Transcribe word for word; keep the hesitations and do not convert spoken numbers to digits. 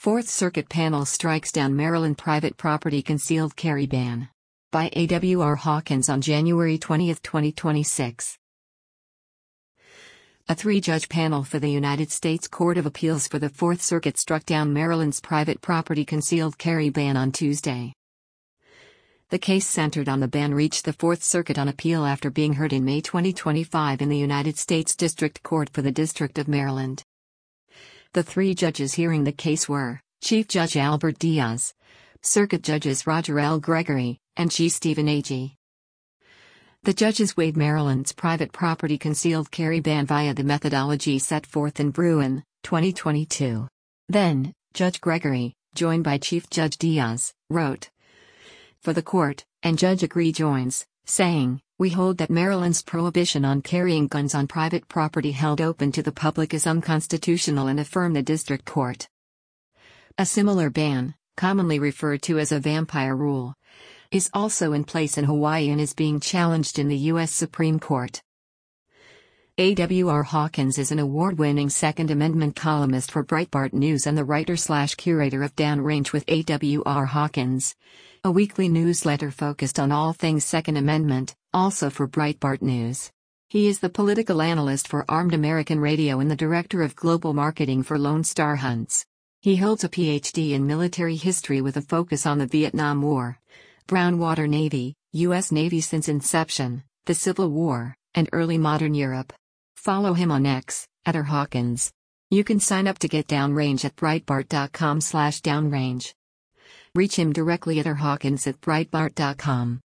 Fourth Circuit panel strikes down Maryland private property concealed carry ban. By A W R Hawkins on January twentieth, twenty twenty-six. A three-judge panel for the United States Court of Appeals for the Fourth Circuit struck down Maryland's private property concealed carry ban on Tuesday. The case centered on the ban reached the Fourth Circuit on appeal after being heard in May twenty twenty-five in the United States District Court for the District of Maryland. The three judges hearing the case were Chief Judge Albert Diaz, Circuit Judges Roger L. Gregory, and Chief Stephen Agee. The judges weighed Maryland's private property concealed carry ban via the methodology set forth in Bruin, twenty twenty-two. Then, Judge Gregory, joined by Chief Judge Diaz, wrote for the court, and Judge Agee joins, saying, "We hold that Maryland's prohibition on carrying guns on private property held open to the public is unconstitutional and affirm the district court." A similar ban, commonly referred to as a vampire rule, is also in place in Hawaii and is being challenged in the U S Supreme Court. A W R Hawkins is an award-winning Second Amendment columnist for Breitbart News and the writer-slash-curator of Downrange with A W R Hawkins, a weekly newsletter focused on all things Second Amendment, also for Breitbart News. He is the political analyst for Armed American Radio and the director of global marketing for Lone Star Hunts. He holds a P H D in military history with a focus on the Vietnam War, Brown Water Navy, U S Navy since inception, the Civil War, and early modern Europe. Follow him on X, at R Hawkins. You can sign up to get Downrange at breitbart dot com slash downrange. Reach him directly at R Hawkins at breitbart dot com.